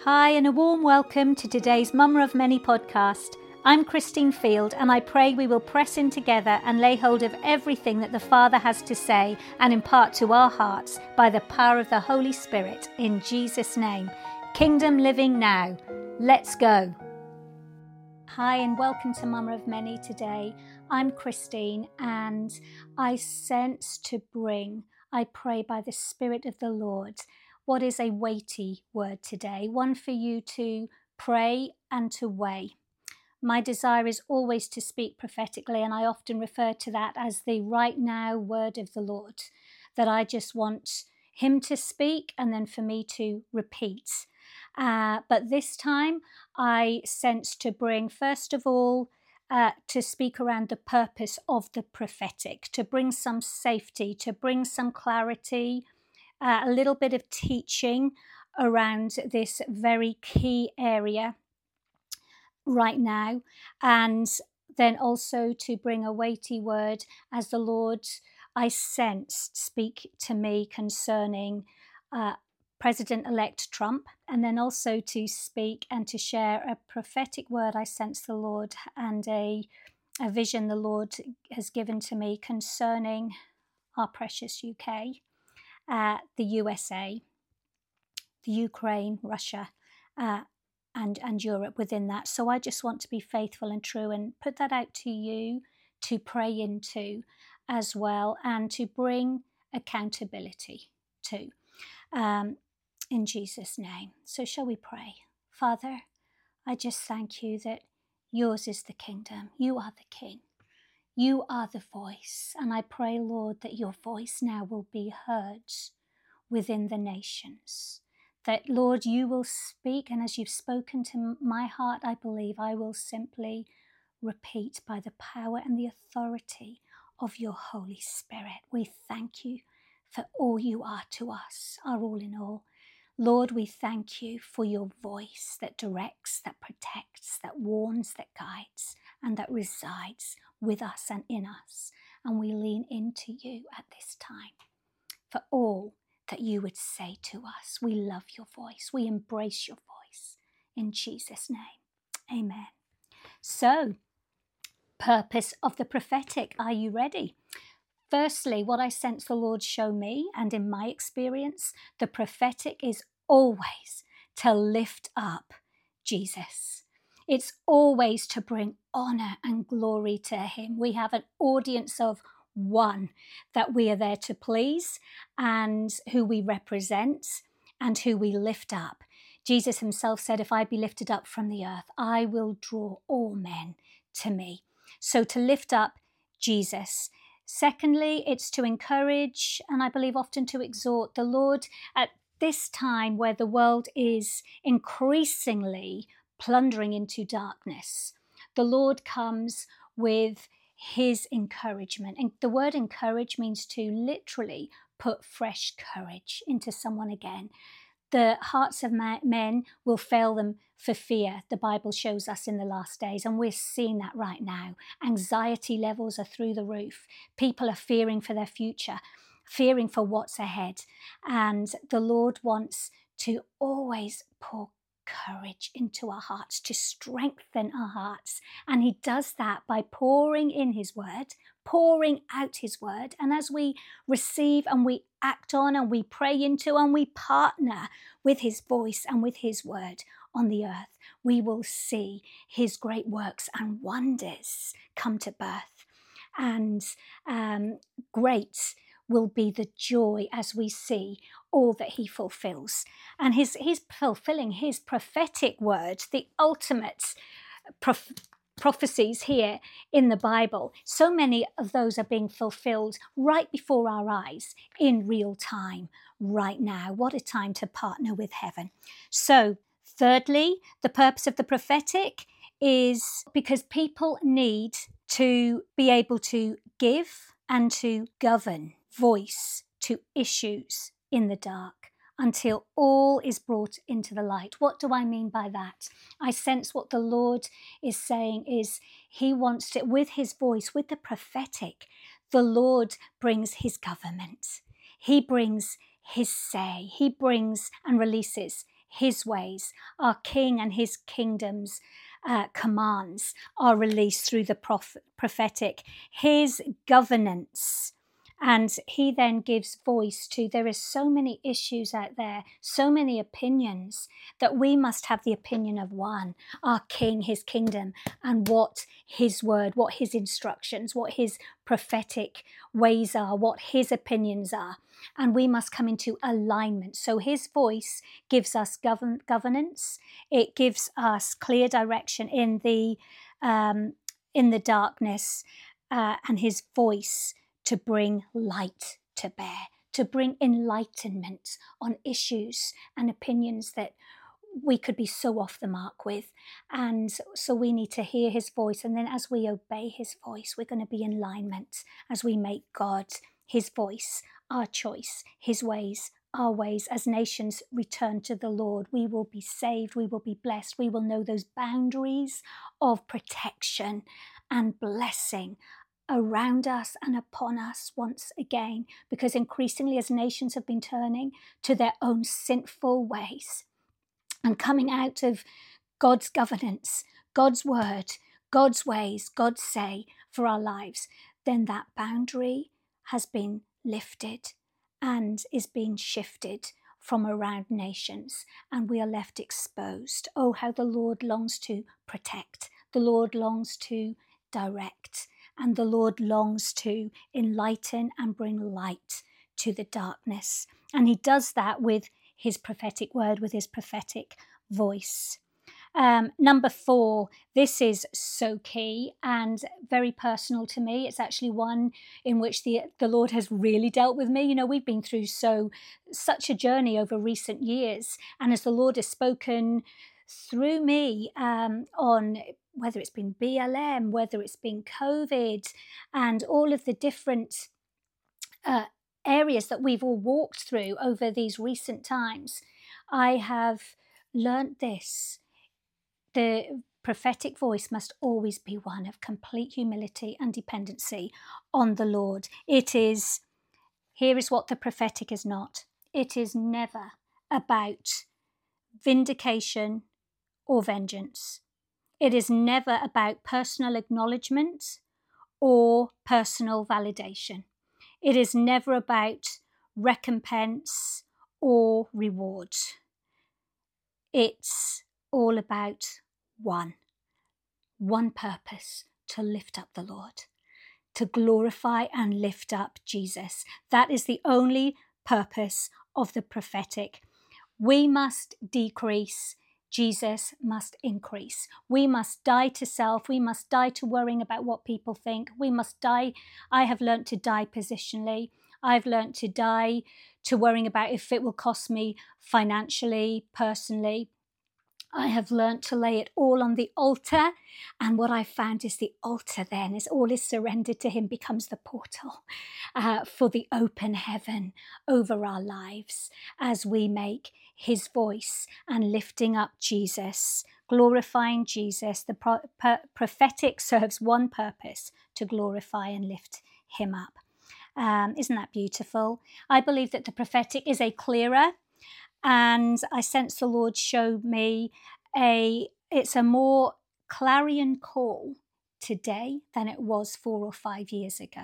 Hi, and a warm welcome to today's Mama of Many podcast. I'm Christine Field, and I pray we will press in together and lay hold of everything that the Father has to say and impart to our hearts by the power of the Holy Spirit, in Jesus' name. Kingdom living now. Let's go. Hi, and welcome to Mama of Many today. I'm Christine, and I sense to bring, I pray by the Spirit of the Lord, what is a weighty word today, one for you to pray and to weigh. My desire is always to speak prophetically, and I often refer to that as the right now word of the Lord, that I just want him to speak and then for me to repeat. But this time I sense to bring, first of all, to speak around the purpose of the prophetic, to bring some safety, to bring some clarity, a little bit of teaching around this very key area right now, and then also to bring a weighty word as the Lord, I sense, speak to me concerning President-elect Trump, and then also to speak and to share a prophetic word I sense the Lord and a vision the Lord has given to me concerning our precious UK, the USA, the Ukraine, Russia, and Europe within that. So I just want to be faithful and true and put that out to you to pray into as well, and to bring accountability to, in Jesus' name. So shall we pray? Father, I just thank you that yours is the kingdom. You are the King. You are the voice. And I pray, Lord, that your voice now will be heard within the nations. That, Lord, you will speak, and as you've spoken to my heart, I believe I will simply repeat by the power and the authority of your Holy Spirit. We thank you for all you are to us, our all in all. Lord, we thank you for your voice that directs, that protects, that warns, that guides, and that resides with us and in us. And we lean into you at this time for all that you would say to us. We love your voice. We embrace your voice. In Jesus' name, amen. So, purpose of the prophetic. Are you ready? Firstly, what I sense the Lord show me, and in my experience, the prophetic is always to lift up Jesus. It's always to bring honor and glory to him. We have an audience of one that we are there to please, and who we represent and who we lift up. Jesus himself said, if I be lifted up from the earth, I will draw all men to me. So to lift up Jesus. Secondly, it's to encourage, and I believe often to exhort the Lord at this time where the world is increasingly plundering into darkness. The Lord comes with his encouragement. And the word encourage means to literally put fresh courage into someone again. The hearts of men will fail them for fear, the Bible shows us in the last days, and we're seeing that right now. Anxiety levels are through the roof. People are fearing for their future, fearing for what's ahead. And the Lord wants to always pour courage into our hearts, to strengthen our hearts. And he does that by pouring in his word, pouring out his word. And as we receive and we act on and we pray into and we partner with his voice and with his word on the earth, we will see his great works and wonders come to birth. And great will be the joy as we see all that he fulfills. And he's fulfilling his prophetic word, the ultimate prophecies here in the Bible. So many of those are being fulfilled right before our eyes in real time right now. What a time to partner with heaven. So thirdly, the purpose of the prophetic is because people need to be able to give and to govern voice to issues in the dark until all is brought into the light. What do I mean by that? I sense what the Lord is saying is he wants to, with his voice, with the prophetic, the Lord brings his government. He brings his say. He brings and releases his ways. Our King and his kingdom's commands are released through the prophetic, his governance. And he then gives voice to, there is so many issues out there, so many opinions, that we must have the opinion of one, our King, his kingdom, and what his word, what his instructions, what his prophetic ways are, what his opinions are. And we must come into alignment. So his voice gives us governance. It gives us clear direction in the darkness, and his voice to bring light to bear, to bring enlightenment on issues and opinions that we could be so off the mark with. And so we need to hear his voice. And then as we obey his voice, we're going to be in alignment as we make God, his voice, our choice, his ways, our ways. As nations return to the Lord, we will be saved, we will be blessed, we will know those boundaries of protection and blessing around us and upon us once again, because increasingly as nations have been turning to their own sinful ways and coming out of God's governance, God's word, God's ways, God's say for our lives, then that boundary has been lifted and is being shifted from around nations, and we are left exposed. Oh, how the Lord longs to protect, the Lord longs to direct, and the Lord longs to enlighten and bring light to the darkness. And he does that with his prophetic word, with his prophetic voice. Number 4, this is so key and very personal to me. It's actually one in which the Lord has really dealt with me. You know, we've been through such a journey over recent years. And as the Lord has spoken through me on whether it's been BLM, whether it's been COVID, and all of the different areas that we've all walked through over these recent times, I have learnt this. The prophetic voice must always be one of complete humility and dependency on the Lord. Here is what the prophetic is not. It is never about vindication or vengeance. It is never about personal acknowledgement or personal validation. It is never about recompense or reward. It's all about one purpose: to lift up the Lord, to glorify and lift up Jesus. That is the only purpose of the prophetic. We must decrease, Jesus must increase. We must die to self. We must die to worrying about what people think. We must die. I have learnt to die positionally. I've learnt to die to worrying about if it will cost me financially, personally. I have learnt to lay it all on the altar, and what I found is the altar then is all is surrendered to him, becomes the portal for the open heaven over our lives as we make his voice and lifting up Jesus, glorifying Jesus. The prophetic serves one purpose: to glorify and lift him up. Isn't that beautiful? I believe that the prophetic is a clearer, and I sense the Lord showed me it's a more clarion call today than it was 4 or 5 years ago.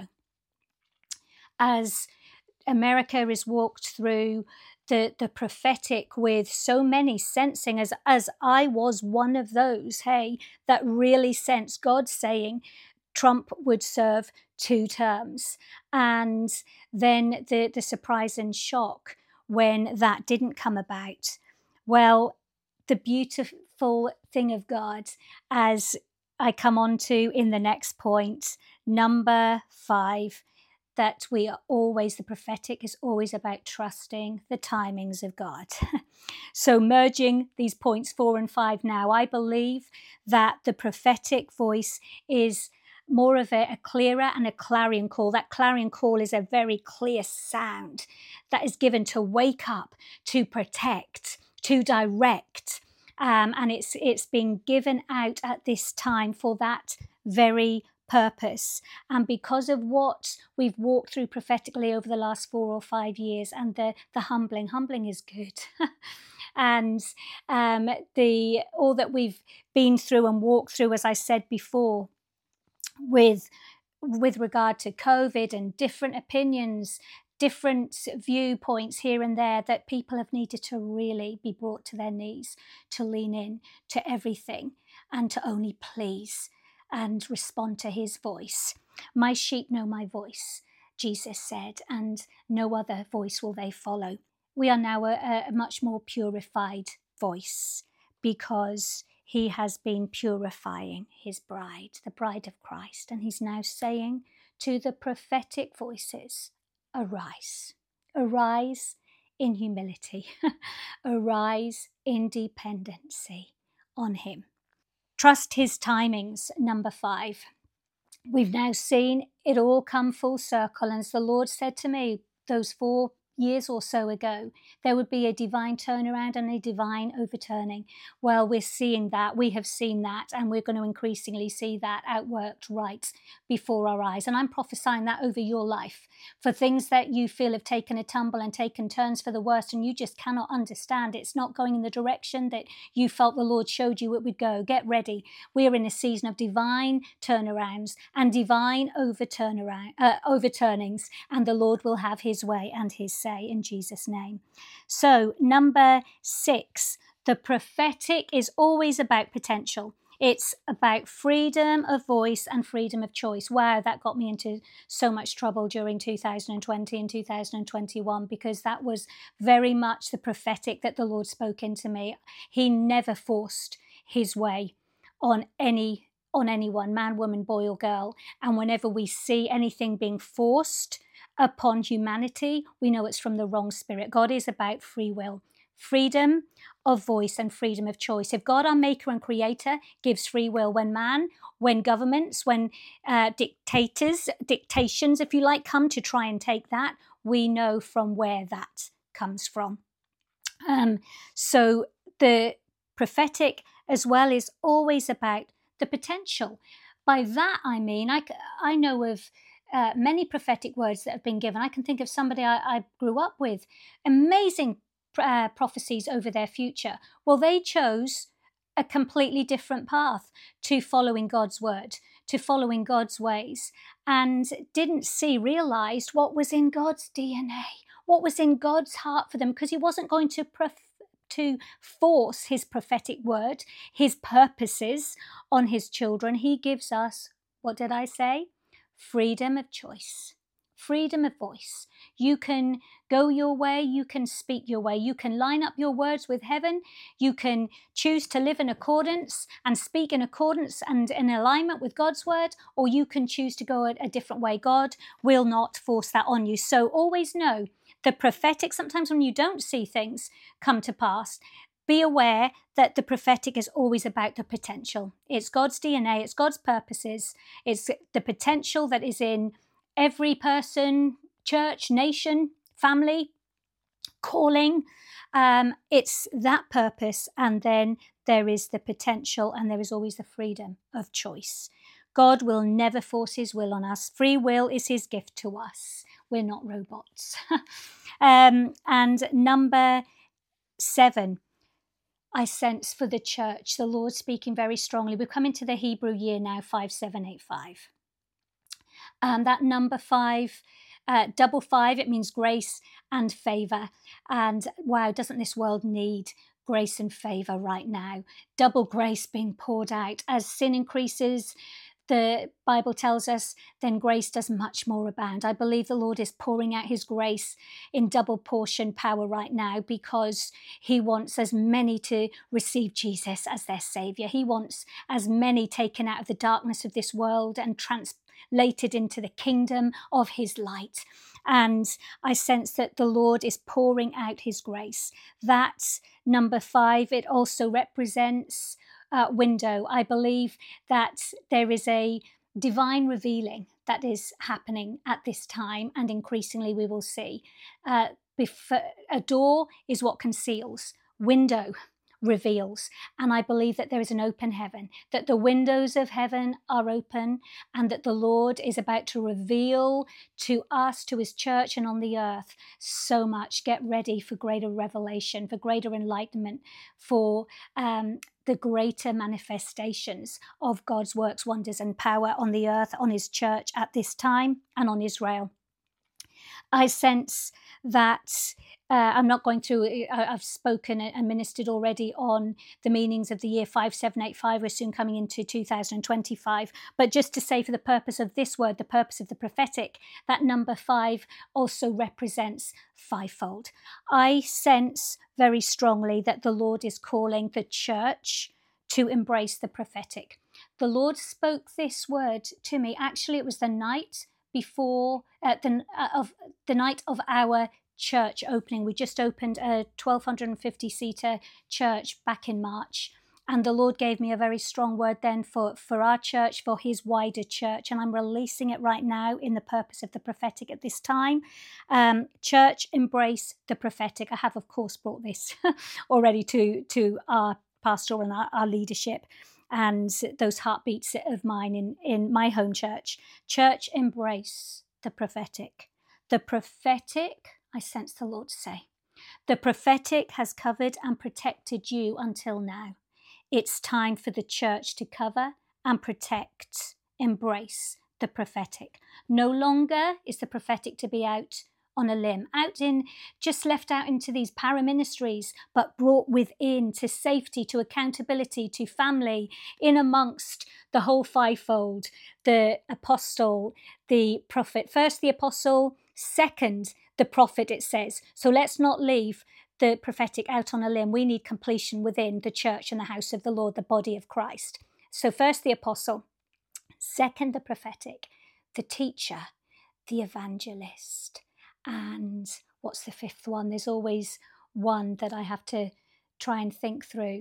As America is walked through the prophetic with so many sensing, as I was one of those, that really sensed God saying Trump would serve 2 terms. And then the surprise and shock when that didn't come about. Well, the beautiful thing of God, as I come on to in the next point, number 5, that we are always, the prophetic is always about trusting the timings of God. So merging these points 4 and 5 now, I believe that the prophetic voice is more of a clearer and a clarion call. That clarion call is a very clear sound that is given to wake up, to protect, to direct. And it's being given out at this time for that very purpose. And because of what we've walked through prophetically over the last 4 or 5 years, and the humbling is good. and all that we've been through and walked through, as I said before, with regard to COVID and different opinions, different viewpoints here and there, that people have needed to really be brought to their knees, to lean in to everything and to only please and respond to his voice. My sheep know my voice, Jesus said, and no other voice will they follow. We are now a much more purified voice, because he has been purifying his bride, the bride of Christ. And he's now saying to the prophetic voices, arise, arise in humility, arise in dependency on him. Trust his timings, number 5. We've now seen it all come full circle. And as the Lord said to me those 4 years or so ago, there would be a divine turnaround and a divine overturning. Well, we're seeing that. We have seen that, and we're going to increasingly see that outworked right before our eyes. And I'm prophesying that over your life, for things that you feel have taken a tumble and taken turns for the worst, and you just cannot understand. It's not going in the direction that you felt the Lord showed you it would go. Get ready. We are in a season of divine turnarounds and divine overturnings, and the Lord will have his way and his say in Jesus' name. So, number 6, the prophetic is always about potential. It's about freedom of voice and freedom of choice. Wow, that got me into so much trouble during 2020 and 2021, because that was very much the prophetic that the Lord spoke into me. He never forced his way on anyone, man, woman, boy or girl. And whenever we see anything being forced upon humanity, we know it's from the wrong spirit. God is about free will, freedom of voice and freedom of choice. If God, our maker and creator, gives free will, when governments, when dictations, if you like, come to try and take that, we know from where that comes from. So the prophetic as well is always about the potential. By that I mean, I know of many prophetic words that have been given. I can think of somebody I grew up with, amazing prophecies over their future. Well, they chose a completely different path to following God's word, to following God's ways, and didn't realized what was in God's DNA, what was in God's heart for them, because he wasn't going to force his prophetic word, his purposes on his children. He gives us, what did I say? Freedom of choice, freedom of voice. You can go your way, you can speak your way, you can line up your words with heaven, you can choose to live in accordance and speak in accordance and in alignment with God's word, or you can choose to go a different way. God will not force that on you. So always know the prophetic, sometimes when you don't see things come to pass, be aware that the prophetic is always about the potential. It's God's DNA, it's God's purposes, it's the potential that is in every person, church, nation, family, calling. It's that purpose, and then there is the potential, and there is always the freedom of choice. God will never force his will on us. Free will is his gift to us. We're not robots. And number 7, I sense for the church, the Lord speaking very strongly. We've come into the Hebrew year now, 5785. That number 5, double 5, it means grace and favour. And wow, doesn't this world need grace and favour right now? Double grace being poured out. As sin increases, the Bible tells us, then grace does much more abound. I believe the Lord is pouring out his grace in double portion power right now, because he wants as many to receive Jesus as their Saviour. He wants as many taken out of the darkness of this world and translated into the kingdom of his light. And I sense that the Lord is pouring out his grace. That's number 5. It also represents window. I believe that there is a divine revealing that is happening at this time, and increasingly we will see. A door is what conceals. Window reveals. And I believe that there is an open heaven, that the windows of heaven are open, and that the Lord is about to reveal to us, to his church and on the earth, so much. Get ready for greater revelation, for greater enlightenment, for the greater manifestations of God's works, wonders and power on the earth, on his church at this time, and on Israel. I sense that I'm not going through, I've spoken and ministered already on the meanings of the year 5785. We're soon coming into 2025. But just to say, for the purpose of this word, the purpose of the prophetic, that number 5 also represents fivefold. I sense very strongly that the Lord is calling the church to embrace the prophetic. The Lord spoke this word to me. Actually, it was the night before the night of our church opening. We just opened a 1,250 seater church back in March, and the Lord gave me a very strong word then for our church, for his wider church, and I'm releasing it right now in the purpose of the prophetic at this time. Church, embrace the prophetic. I have, of course, brought this already to our pastoral and our leadership, and those heartbeats of mine in my home church. Church, embrace the prophetic. The prophetic, I sense the Lord say, the prophetic has covered and protected you until now. It's time for the church to cover and protect, embrace the prophetic. No longer is the prophetic to be out on a limb, just left out into these para-ministries, but brought within to safety, to accountability, to family, in amongst the whole fivefold, the apostle, the prophet. First the apostle, second the prophet, it says. So let's not leave the prophetic out on a limb. We need completion within the church and the house of the Lord, the body of Christ. So first the apostle, second the prophetic, the teacher, the evangelist. And what's the fifth one? There's always one that I have to try and think through.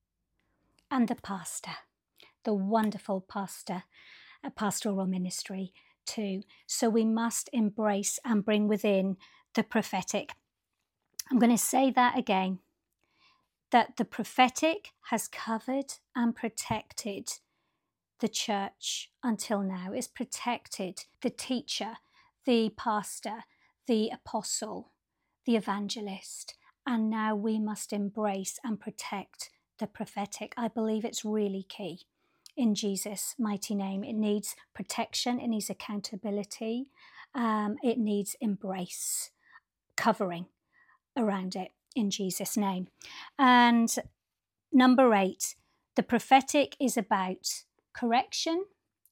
And the pastor, the wonderful pastor, a pastoral ministry too. So we must embrace and bring within the prophetic. I'm going to say that again, that the prophetic has covered and protected the church until now. It's protected the teacher, the pastor, the apostle, the evangelist, and now we must embrace and protect the prophetic. I believe it's really key in Jesus' mighty name. It needs protection, it needs accountability, it needs embrace, covering around it in Jesus' name. And number 8, the prophetic is about correction,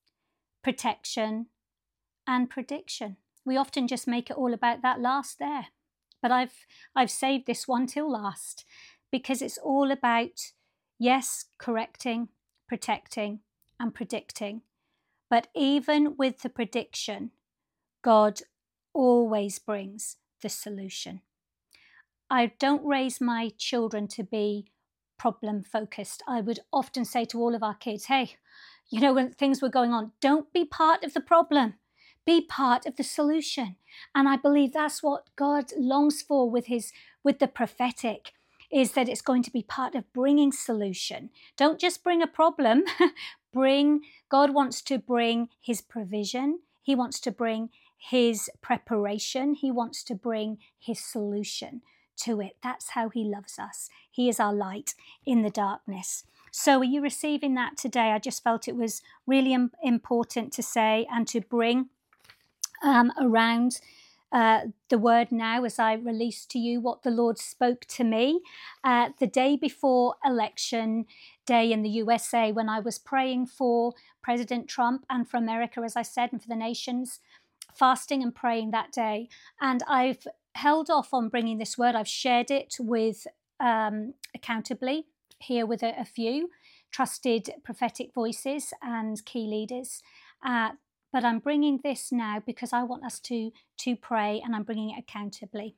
protection, and prediction. We often just make it all about that last there. But I've saved this one till last, because it's all about, yes, correcting, protecting, and predicting. But even with the prediction, God always brings the solution. I don't raise my children to be problem focused. I would often say to all of our kids, hey, when things were going on, don't be part of the problem. Be part of the solution. And I believe that's what God longs for with the prophetic, is that it's going to be part of bringing solution. Don't just bring a problem. God wants to bring his provision. He wants to bring his preparation. He wants to bring his solution to it. That's how he loves us. He is our light in the darkness. So are you receiving that today? I just felt it was really important to say and to bring around the word now, as I release to you what the Lord spoke to me the day before election day in the USA, when I was praying for President Trump and for America, as I said, and for the nations, fasting and praying that day. And I've held off on bringing this word. I've shared it with accountably here with a few trusted prophetic voices and key leaders. But I'm bringing this now because I want us to pray, and I'm bringing it accountably.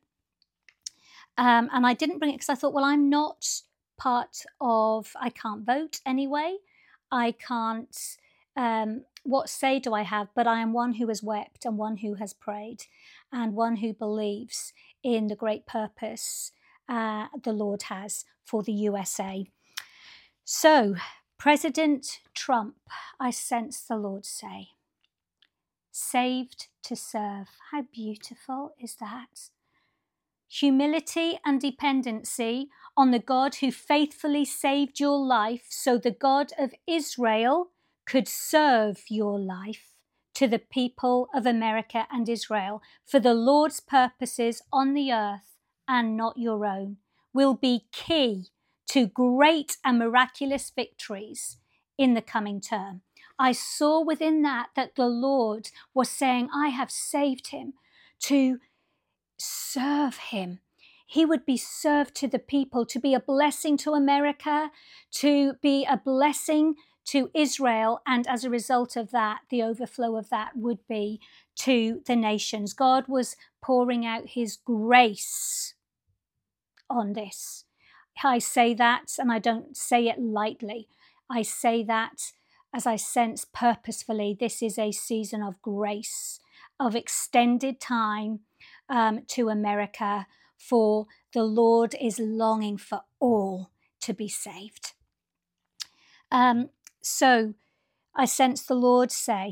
And I didn't bring it because I thought, well, I'm not part of, I can't vote anyway. I can't, what say do I have? But I am one who has wept and one who has prayed and one who believes in the great purpose the Lord has for the USA. So, President Trump, I sense the Lord say, saved to serve. How beautiful is that? Humility and dependency on the God who faithfully saved your life so the God of Israel could serve your life to the people of America and Israel for the Lord's purposes on the earth and not your own will be key to great and miraculous victories in the coming term. I saw within that the Lord was saying, I have saved him to serve him. He would be served to the people, to be a blessing to America, to be a blessing to Israel. And as a result of that, the overflow of that would be to the nations. God was pouring out his grace on this. I say that, and I don't say it lightly. I say that as I sense purposefully, this is a season of grace, of extended time to America, for the Lord is longing for all to be saved. So I sense the Lord say,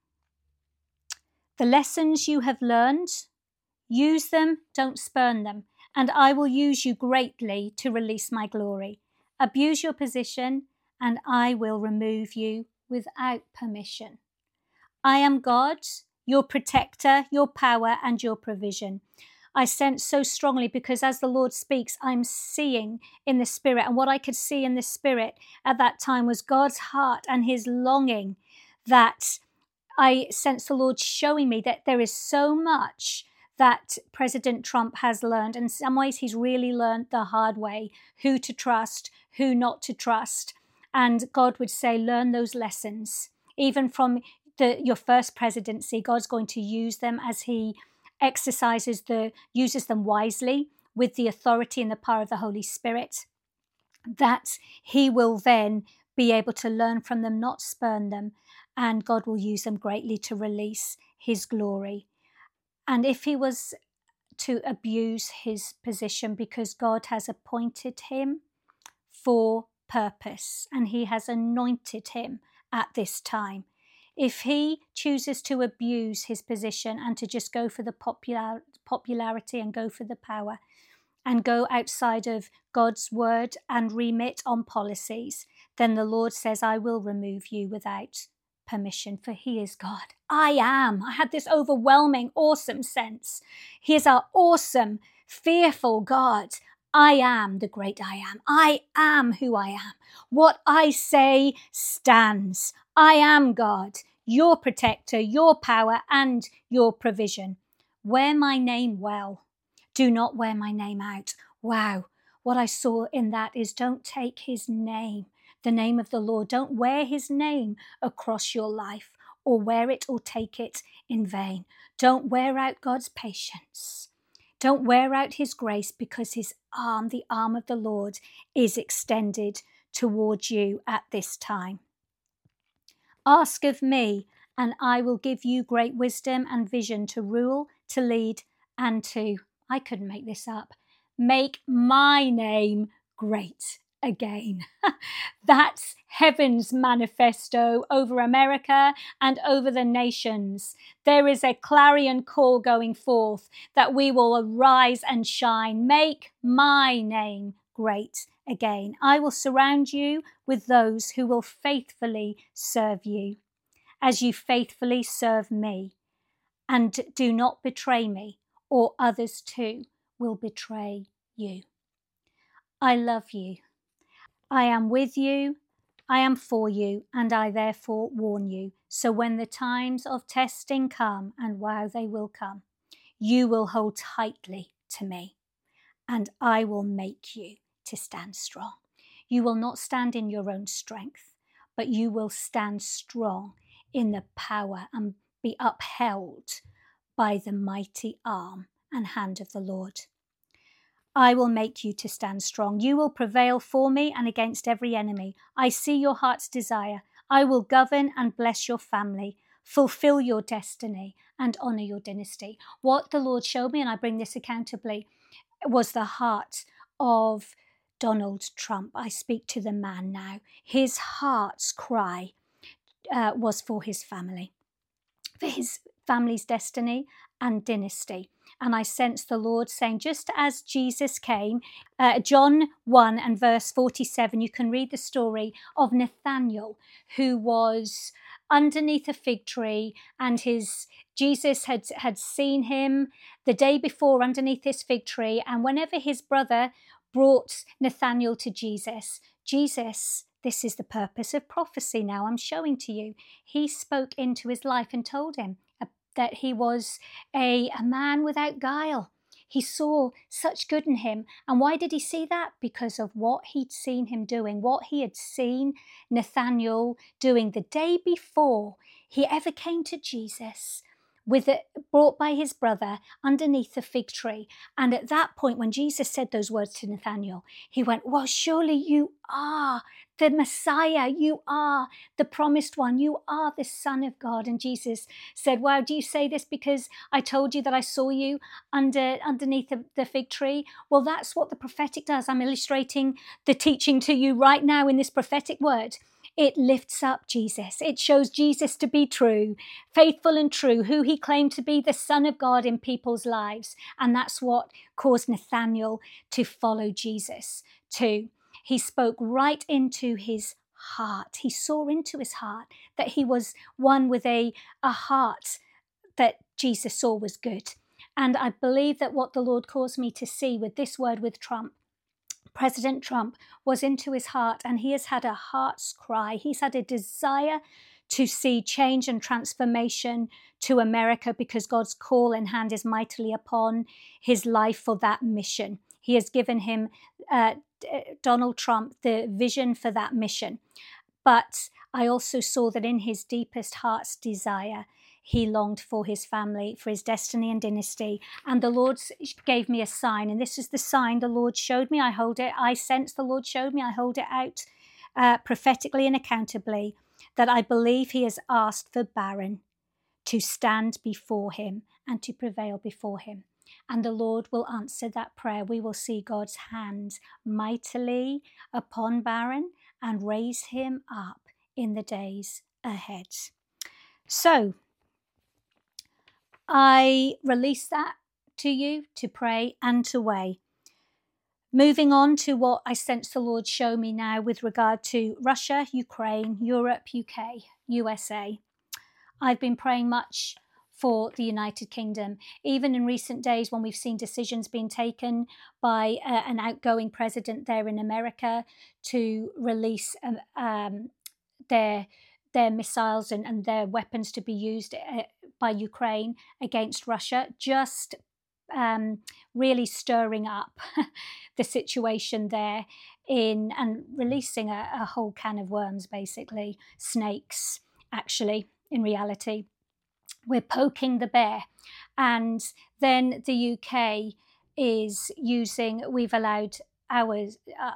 the lessons you have learned, use them, don't spurn them, and I will use you greatly to release my glory. Abuse your position, and I will remove you without permission. I am God, your protector, your power, and your provision. I sense so strongly because as the Lord speaks, I'm seeing in the Spirit. And what I could see in the Spirit at that time was God's heart and his longing, that I sense the Lord showing me that there is so much that President Trump has learned. In some ways, he's really learned the hard way, who to trust, who not to trust. And God would say, learn those lessons. Even from your first presidency, God's going to use them as he uses them wisely with the authority and the power of the Holy Spirit, that he will then be able to learn from them, not spurn them, and God will use them greatly to release his glory. And if he was to abuse his position, because God has appointed him for purpose and he has anointed him at this time, if he chooses to abuse his position and to just go for the popularity and go for the power and go outside of God's word and remit on policies, then the Lord says, I will remove you without permission, for he is God. I am. I had this overwhelming, awesome sense. He is our awesome, fearful God. I am the great I am. I am who I am. What I say stands. I am God, your protector, your power, and your provision. Wear my name well. Do not wear my name out. Wow. What I saw in that is don't take his name, the name of the Lord. Don't wear his name across your life or wear it or take it in vain. Don't wear out God's patience. Don't wear out his grace, because his arm, the arm of the Lord, is extended towards you at this time. Ask of me, and I will give you great wisdom and vision to rule, to lead, and to, I couldn't make this up, make my name great again. That's heaven's manifesto over America and over the nations. There is a clarion call going forth that we will arise and shine. Make my name great again. I will surround you with those who will faithfully serve you as you faithfully serve me. And do not betray me, or others too will betray you. I love you. I am with you. I am for you, and I therefore warn you. So when the times of testing come, and wow, they will come, you will hold tightly to me, and I will make you to stand strong. You will not stand in your own strength, but you will stand strong in the power and be upheld by the mighty arm and hand of the Lord. I will make you to stand strong. You will prevail for me and against every enemy. I see your heart's desire. I will govern and bless your family, fulfill your destiny, and honor your dynasty. What the Lord showed me, and I bring this accountably, was the heart of Donald Trump. I speak to the man now. His heart's cry was for his family, for his family's destiny and dynasty. And I sense the Lord saying, just as Jesus came, John 1 and verse 47, you can read the story of Nathanael, who was underneath a fig tree, and Jesus had seen him the day before underneath this fig tree. And whenever his brother brought Nathanael to Jesus, this is the purpose of prophecy now I'm showing to you. He spoke into his life and told him that he was a man without guile. He saw such good in him. And why did he see that? Because of what he'd seen him doing, what he had seen Nathanael doing the day before he ever came to Jesus, with it brought by his brother underneath the fig tree. And at that point, when Jesus said those words to Nathanael, he went, well, surely you are the Messiah, you are the promised one, you are the Son of God. And Jesus said, wow, do you say this because I told you that I saw you underneath the fig tree? Well, that's what the prophetic does. I'm illustrating the teaching to you right now in this prophetic word. It lifts up Jesus. It shows Jesus to be true, faithful and true, who he claimed to be, the Son of God in people's lives. And that's what caused Nathanael to follow Jesus too. He spoke right into his heart. He saw into his heart that he was one with a heart that Jesus saw was good. And I believe that what the Lord caused me to see with this word with Trump, President Trump, was into his heart, and he has had a heart's cry. He's had a desire to see change and transformation to America because God's call and hand is mightily upon his life for that mission. He has given him, Donald Trump, the vision for that mission. But I also saw that in his deepest heart's desire, he longed for his family, for his destiny and dynasty. And the Lord gave me a sign. And this is the sign the Lord showed me. I hold it. I sense the Lord showed me. I hold it out prophetically and accountably, that I believe he has asked for Barron to stand before him and to prevail before him. And the Lord will answer that prayer. We will see God's hand mightily upon Barron and raise him up in the days ahead. So I release that to you to pray and to weigh. Moving on to what I sense the Lord show me now with regard to Russia, Ukraine, Europe, UK, USA. I've been praying much for the United Kingdom, even in recent days when we've seen decisions being taken by an outgoing president there in America to release their missiles and their weapons to be used by Ukraine against Russia, just really stirring up the situation there and releasing a whole can of worms, basically, snakes, actually, in reality. We're poking the bear. And then the UK is using, we've allowed our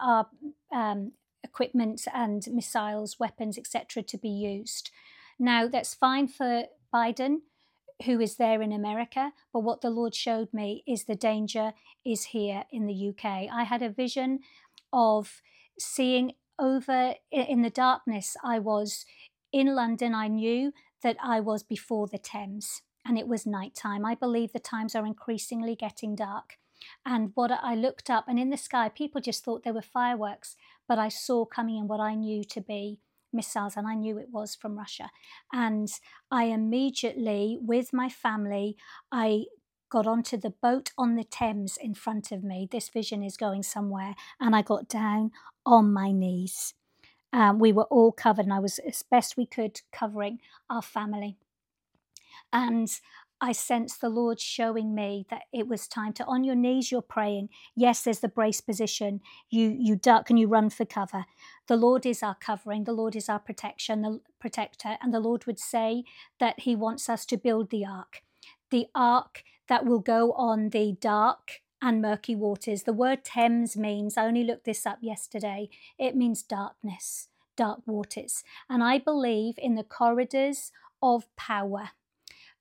equipment and missiles, weapons, etc. to be used. Now, that's fine for Biden, who is there in America, but what the Lord showed me is the danger is here in the UK. I had a vision of seeing over in the darkness. I was in London. I knew that I was before the Thames, and it was nighttime. I believe the times are increasingly getting dark. And what I looked up, and in the sky, people just thought there were fireworks, but I saw coming in what I knew to be missiles, and I knew it was from Russia. And I immediately, with my family, I got onto the boat on the Thames in front of me. This vision is going somewhere. And I got down on my knees. We were all covered, and I was, as best we could, covering our family. And I sensed the Lord showing me that it was time to, on your knees, you're praying. Yes, there's the brace position. You duck and you run for cover. The Lord is our covering. The Lord is our protection, the protector. And the Lord would say that he wants us to build the ark that will go on the dark and murky waters. The word Thames means, I only looked this up yesterday, it means darkness, dark waters. And I believe in the corridors of power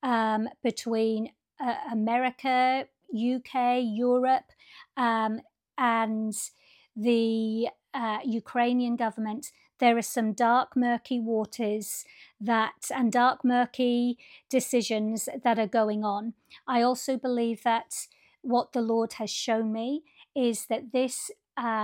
between America, UK, Europe, and the Ukrainian government, there are some dark, murky waters and dark, murky decisions that are going on. I also believe that what the Lord has shown me is that this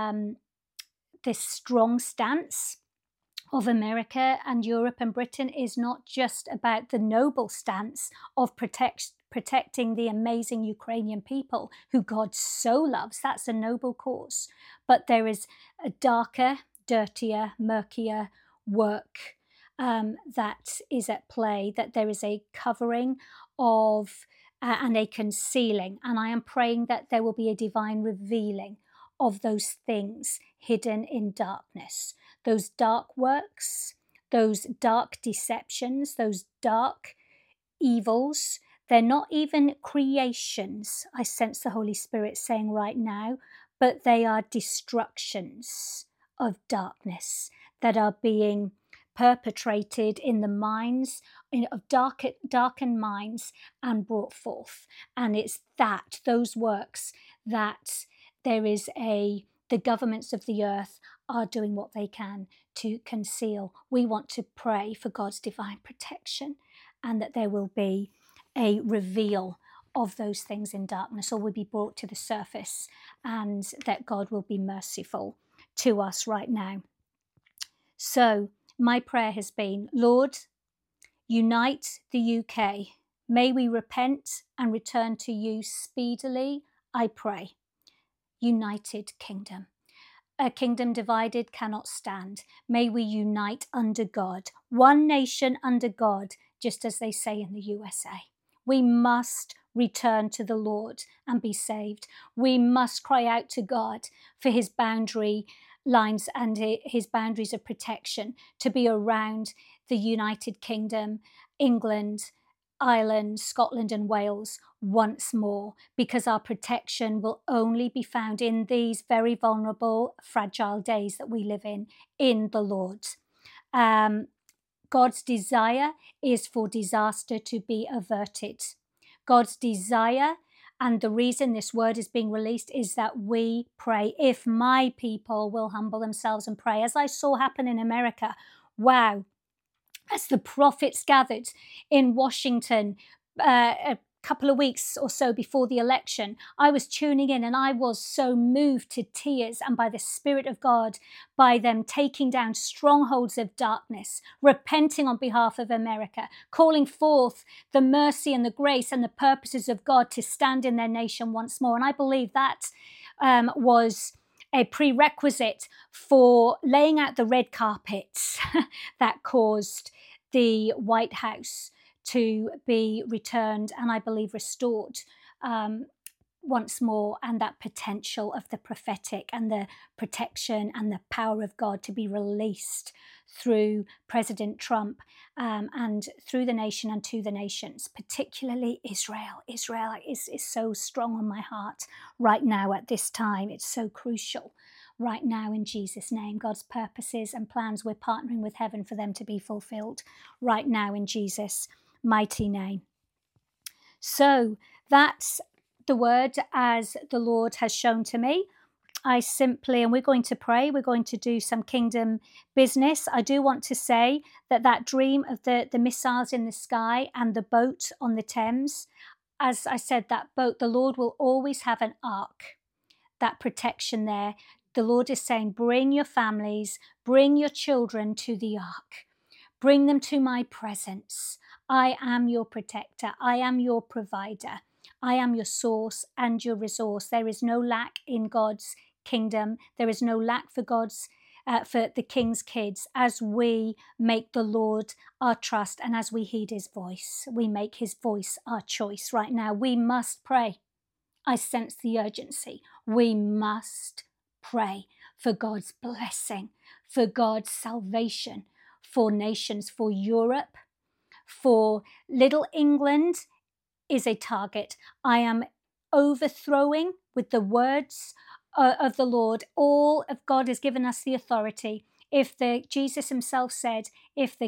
strong stance of America and Europe and Britain is not just about the noble stance of protecting the amazing Ukrainian people who God so loves. That's a noble cause. But there is a darker, dirtier, murkier work that is at play, that there is a covering of and a concealing. And I am praying that there will be a divine revealing of those things hidden in darkness, those dark works, those dark deceptions, those dark evils. They're not even creations, I sense the Holy Spirit saying right now, but they are destructions of darkness that are being perpetrated in the minds of darkened minds and brought forth. And it's those works that the governments of the earth are doing what they can to conceal. We want to pray for God's divine protection, and that there will be a reveal of those things in darkness, or will be brought to the surface, and that God will be merciful to us right now. So my prayer has been, Lord, unite the UK. May we repent and return to you speedily, I pray. United Kingdom. A kingdom divided cannot stand. May we unite under God, one nation under God, just as they say in the USA. We must return to the Lord and be saved. We must cry out to God for his boundary lines and his boundaries of protection to be around the United Kingdom, England, Ireland, Scotland and Wales once more, because our protection will only be found in these very vulnerable, fragile days that we live in the Lord. God's desire is for disaster to be averted. God's desire, and the reason this word is being released, is that we pray. If my people will humble themselves and pray, as I saw happen in America, wow, as the prophets gathered in Washington a couple of weeks or so before the election, I was tuning in and I was so moved to tears, and by the Spirit of God, by them taking down strongholds of darkness, repenting on behalf of America, calling forth the mercy and the grace and the purposes of God to stand in their nation once more. And I believe that was a prerequisite for laying out the red carpets that caused the White House to be returned and I believe restored once more, and that potential of the prophetic and the protection and the power of God to be released through President Trump and through the nation and to the nations, particularly Israel. Israel is so strong on my heart right now at this time. It's so crucial right now in Jesus' name. God's purposes and plans, we're partnering with heaven for them to be fulfilled right now in Jesus' mighty name. So that's the word as the Lord has shown to me. And we're going to pray, we're going to do some kingdom business. I do want to say that dream of the missiles in the sky and the boat on the Thames, as I said, that boat, the Lord will always have an ark, that protection there. The Lord is saying, bring your families, bring your children to the ark. Bring them to my presence. I am your protector. I am your provider. I am your source and your resource. There is no lack in God's kingdom. There is no lack for the King's kids as we make the Lord our trust, and as we heed his voice. We make his voice our choice right now. We must pray. I sense the urgency. We must pray for God's blessing, for God's salvation, for nations, for Europe, for little England is a target. I am overthrowing with the words of the Lord. All of God has given us the authority. Jesus himself said, if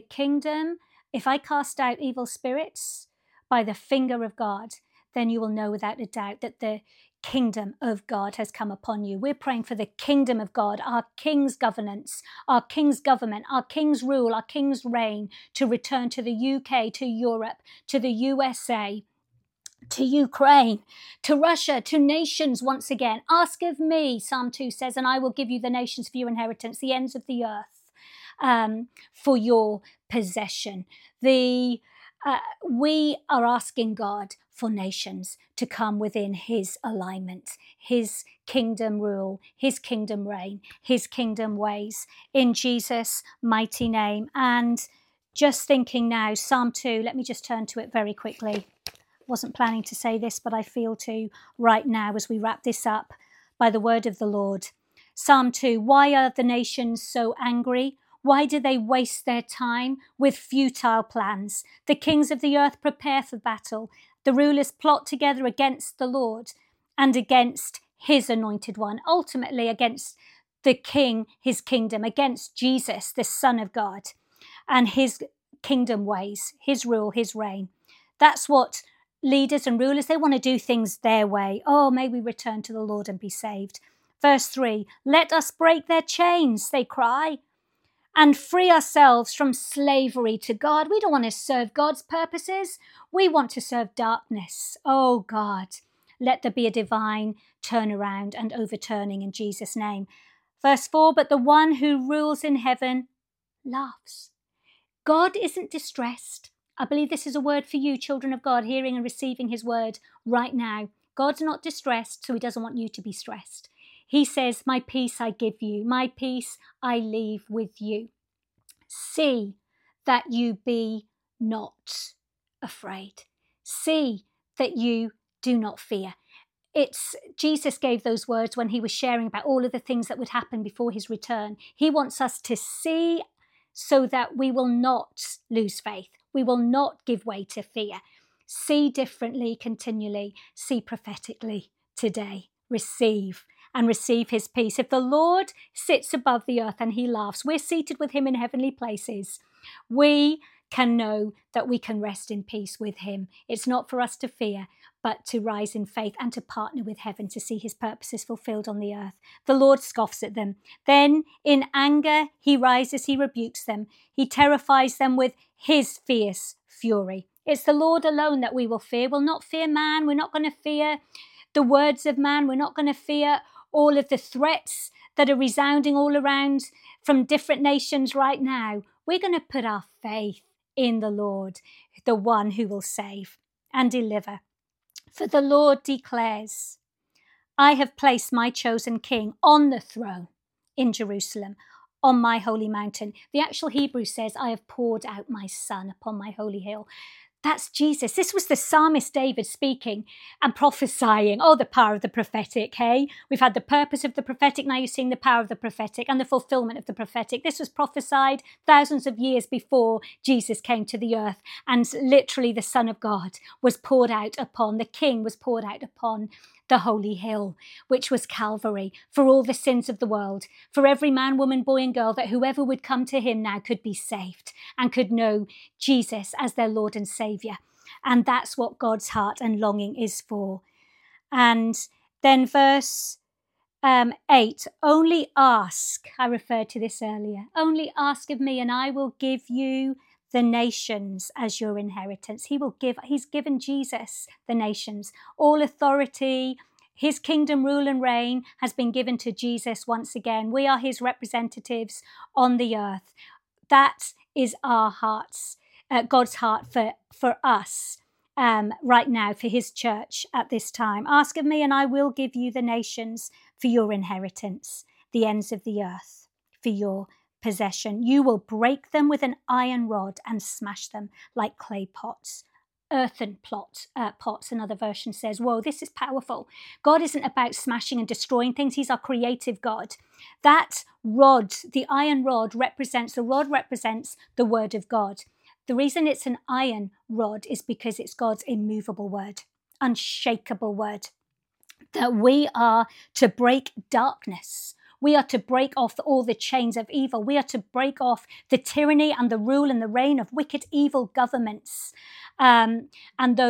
I cast out evil spirits by the finger of God, then you will know without a doubt that the kingdom of God has come upon you. We're praying for the kingdom of God, our King's governance, our King's government, our King's rule, our King's reign to return to the UK, to Europe, to the USA, to Ukraine, to Russia, to nations once again. Ask of me, Psalm 2 says, and I will give you the nations for your inheritance, the ends of the earth for your possession. We are asking God for nations to come within his alignment, his kingdom rule, his kingdom reign, his kingdom ways, in Jesus' mighty name. And just thinking now, Psalm 2, let me just turn to it very quickly. Wasn't planning to say this, but I feel to right now as we wrap this up by the word of the Lord. Psalm 2, why are the nations so angry? Why do they waste their time with futile plans? The kings of the earth prepare for battle. The rulers plot together against the Lord and against his anointed one, ultimately against the king, his kingdom, against Jesus, the Son of God, and his kingdom ways, his rule, his reign. That's what leaders and rulers, they want to do things their way. Oh, may we return to the Lord and be saved. Verse 3, let us break their chains, they cry, and free ourselves from slavery to God. We don't want to serve God's purposes. We want to serve darkness. Oh God, let there be a divine turnaround and overturning in Jesus' name. Verse 4, but the one who rules in heaven laughs. God isn't distressed. I believe this is a word for you, children of God, hearing and receiving his word right now. God's not distressed, so he doesn't want you to be stressed. He says, my peace I give you, my peace I leave with you. See that you be not afraid. See that you do not fear. Jesus gave those words when he was sharing about all of the things that would happen before his return. He wants us to see so that we will not lose faith. We will not give way to fear. See differently continually. See prophetically today. Receive and receive his peace. If the Lord sits above the earth and he laughs, we're seated with him in heavenly places. We can know that we can rest in peace with him. It's not for us to fear, but to rise in faith and to partner with heaven to see his purposes fulfilled on the earth. The Lord scoffs at them. Then in anger, he rises, he rebukes them. He terrifies them with his fierce fury. It's the Lord alone that we will fear. We'll not fear man. We're not going to fear the words of man. We're not going to fear all of the threats that are resounding all around from different nations right now. We're going to put our faith in the Lord, the one who will save and deliver. For the Lord declares, I have placed my chosen king on the throne in Jerusalem, on my holy mountain. The actual Hebrew says, I have poured out my son upon my holy hill. That's Jesus. This was the psalmist David speaking and prophesying. Oh, the power of the prophetic, hey? We've had the purpose of the prophetic, now you're seeing the power of the prophetic and the fulfillment of the prophetic. This was prophesied thousands of years before Jesus came to the earth, and literally the Son of God was poured out upon, the King was poured out upon the holy hill, which was Calvary, for all the sins of the world, for every man, woman, boy and girl, that whoever would come to him now could be saved and could know Jesus as their Lord and Saviour. And that's what God's heart and longing is for. And then verse 8, only ask, I referred to this earlier, only ask of me and I will give you the nations as your inheritance. He's given Jesus the nations. All authority, his kingdom rule and reign has been given to Jesus once again. We are his representatives on the earth. That is our hearts, God's heart for us right now, for his church at this time. Ask of me and I will give you the nations for your inheritance, the ends of the earth for your possession. You will break them with an iron rod and smash them like clay pots. Earthen pots, another version says. Whoa, this is powerful. God isn't about smashing and destroying things. He's our creative God. That rod, the iron rod, represents the word of God. The reason it's an iron rod is because it's God's immovable word, unshakable word. That we are to break darkness. We are to break off all the chains of evil. We are to break off the tyranny and the rule and the reign of wicked, evil governments and those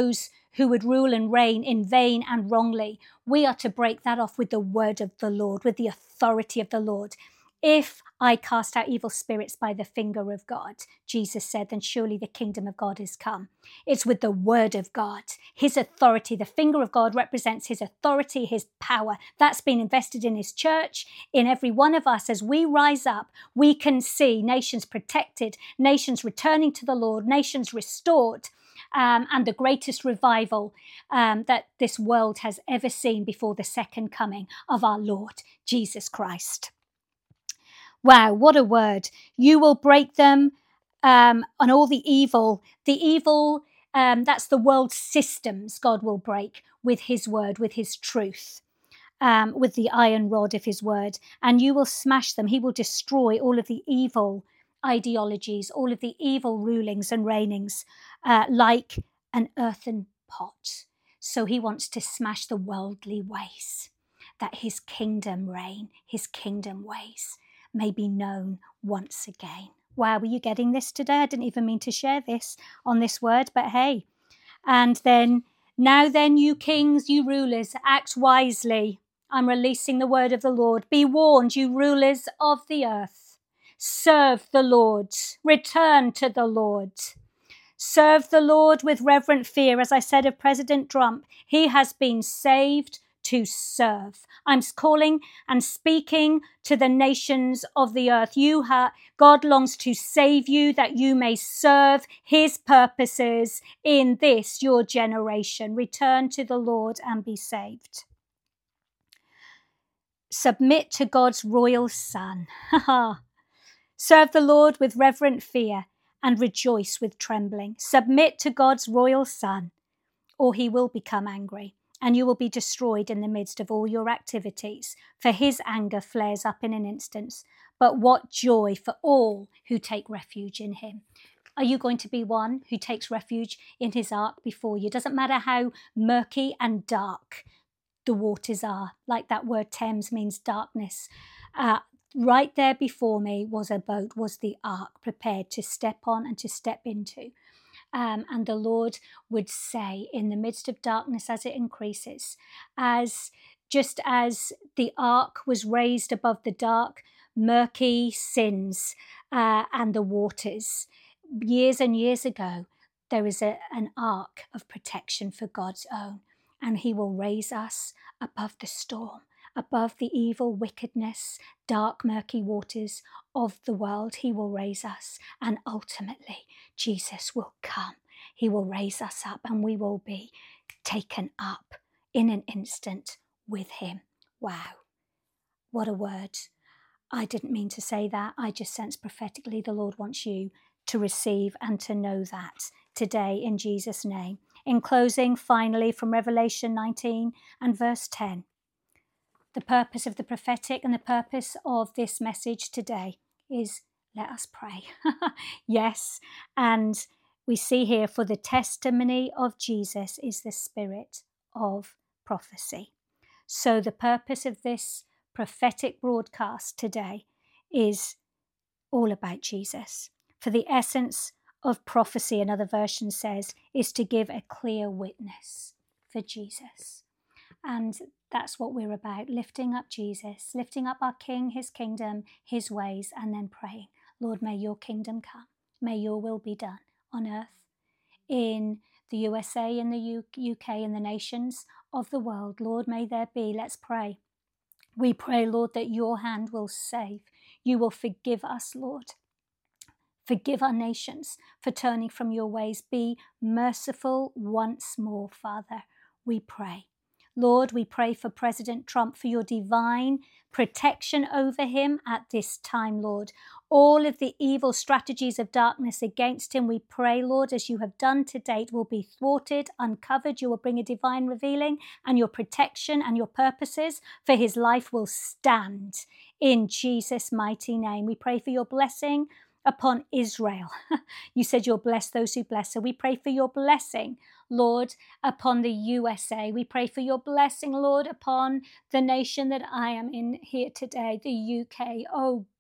who would rule and reign in vain and wrongly. We are to break that off with the word of the Lord, with the authority of the Lord. If I cast out evil spirits by the finger of God, Jesus said, then surely the kingdom of God is come. It's with the word of God, his authority. The finger of God represents his authority, his power. That's been invested in his church, in every one of us. As we rise up, we can see nations protected, nations returning to the Lord, nations restored, and the greatest revival that this world has ever seen before the second coming of our Lord Jesus Christ. Wow, what a word. You will break them on all the evil. That's the world's systems God will break with his word, with his truth, with the iron rod of his word. And you will smash them. He will destroy all of the evil ideologies, all of the evil rulings and reignings, like an earthen pot. So he wants to smash the worldly ways, that his kingdom reign, his kingdom ways may be known once again. Wow, were you getting this today? I didn't even mean to share this on this word, but hey. And then, now then, you kings, you rulers, act wisely. I'm releasing the word of the Lord. Be warned, you rulers of the earth. Serve the Lord. Return to the Lord. Serve the Lord with reverent fear. As I said of President Trump, he has been saved to serve. I'm calling and speaking to the nations of the earth. God longs to save you that you may serve his purposes in this, your generation. Return to the Lord and be saved. Submit to God's royal Son. Serve the Lord with reverent fear and rejoice with trembling. Submit to God's royal Son, or he will become angry, and you will be destroyed in the midst of all your activities, for his anger flares up in an instant. But what joy for all who take refuge in him. Are you going to be one who takes refuge in his ark before you? Doesn't matter how murky and dark the waters are, like that word Thames means darkness. Right there before me was a boat, was the ark, prepared to step on and to step into. And the Lord would say, in the midst of darkness as it increases, just as the ark was raised above the dark, murky sins and the waters, years and years ago, there is an ark of protection for God's own. And he will raise us above the storm, above the evil wickedness, dark, murky waters of the world. He will raise us, and ultimately Jesus will come. He will raise us up, and we will be taken up in an instant with him. Wow, what a word. I didn't mean to say that. I just sense prophetically the Lord wants you to receive and to know that today in Jesus' name. In closing, finally, from Revelation 19 and verse 10, the purpose of the prophetic and the purpose of this message today is, let us pray. Yes, and we see here, for the testimony of Jesus is the spirit of prophecy. So the purpose of this prophetic broadcast today is all about Jesus. For the essence of prophecy, another version says, is to give a clear witness for Jesus. And that's what we're about, lifting up Jesus, lifting up our King, his kingdom, his ways, and then praying, Lord, may your kingdom come. May your will be done on earth, in the USA, in the UK, in the nations of the world. Lord, may there be, let's pray. We pray, Lord, that your hand will save. You will forgive us, Lord. Forgive our nations for turning from your ways. Be merciful once more, Father, we pray. Lord, we pray for President Trump, for your divine protection over him at this time, Lord. All of the evil strategies of darkness against him, we pray, Lord, as you have done to date, will be thwarted, uncovered. You will bring a divine revealing, and your protection and your purposes for his life will stand in Jesus' mighty name. We pray for your blessing upon Israel. You said you'll bless those who bless. So we pray for your blessing, Lord, upon the USA. We pray for your blessing, Lord, upon the nation that I am in here today, the UK. Oh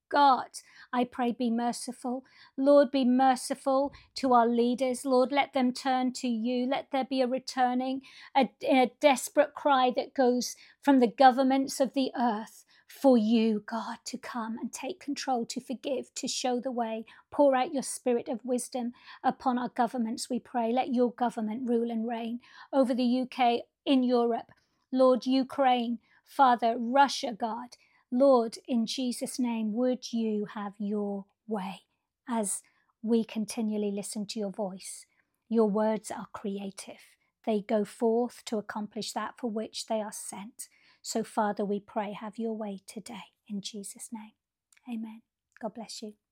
God, I pray, be merciful. Lord, be merciful to our leaders. Lord, let them turn to you. Let there be a returning, a desperate cry that goes from the governments of the earth for you, God, to come and take control, to forgive, to show the way. Pour out your spirit of wisdom upon our governments, we pray. Let your government rule and reign over the UK, in Europe. Lord, Ukraine, Father, Russia, God. Lord, in Jesus' name, would you have your way as we continually listen to your voice? Your words are creative. They go forth to accomplish that for which they are sent. So, Father, we pray, have your way today, in Jesus' name. Amen. God bless you.